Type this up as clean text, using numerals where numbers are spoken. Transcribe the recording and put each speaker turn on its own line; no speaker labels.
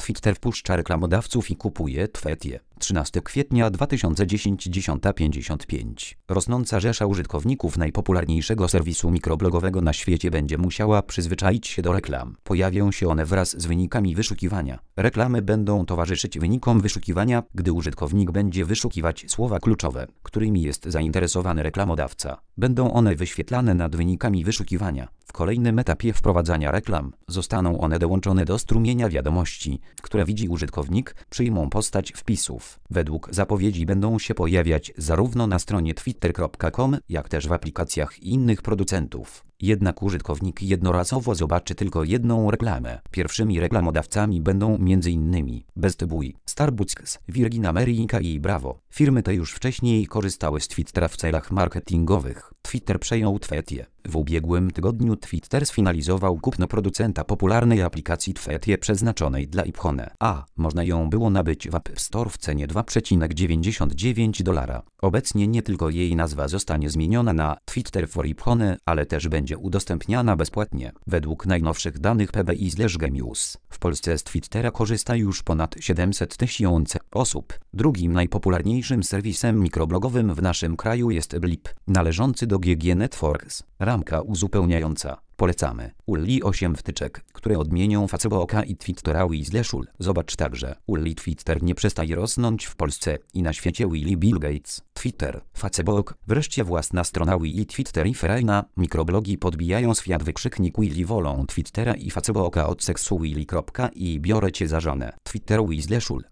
Twitter wpuszcza reklamodawców i kupuje Tweetie. 13 kwietnia 2010 10:55. Rosnąca rzesza użytkowników najpopularniejszego serwisu mikroblogowego na świecie będzie musiała przyzwyczaić się do reklam. Pojawią się one wraz z wynikami wyszukiwania. Reklamy będą towarzyszyć wynikom wyszukiwania, gdy użytkownik będzie wyszukiwać słowa kluczowe, którymi jest zainteresowany reklamodawca. Będą one wyświetlane nad wynikami wyszukiwania. W kolejnym etapie wprowadzania reklam zostaną one dołączone do strumienia wiadomości, które widzi użytkownik, przyjmą postać wpisów. Według zapowiedzi będą się pojawiać zarówno na stronie twitter.com, jak też w aplikacjach innych producentów. Jednak użytkownik jednorazowo zobaczy tylko jedną reklamę. Pierwszymi reklamodawcami będą m.in. Best Buy, Starbucks, Virgin America i Bravo. Firmy te już wcześniej korzystały z Twittera w celach marketingowych. Twitter przejął Tweetie. W ubiegłym tygodniu Twitter sfinalizował kupno producenta popularnej aplikacji Tweetie przeznaczonej dla iPhone. Można ją było nabyć w App Store w cenie $2,99. Obecnie nie tylko jej nazwa zostanie zmieniona na Twitter for iPhone, ale też będzie udostępniana bezpłatnie. Według najnowszych danych PBI/Gemius w Polsce z Twittera korzysta już ponad 700 000 osób. Drugim najpopularniejszym serwisem mikroblogowym w naszym kraju jest Blip, należący do GG Networks. Ramka uzupełniająca. Polecamy. Uli 8 wtyczek, które odmienią Facebooka i Twittera /Ul. Zobacz także. Uli Twitter nie przestaje rosnąć w Polsce i na świecie. Willy Bill Gates. Twitter, Facebook, wreszcie własna strona Willy Twitter i Ferajna. Mikroblogi podbijają świat. Willy wolą Twittera i Facebooka od seksu Willy. I biorę cię za żonę. Twitter /Ul.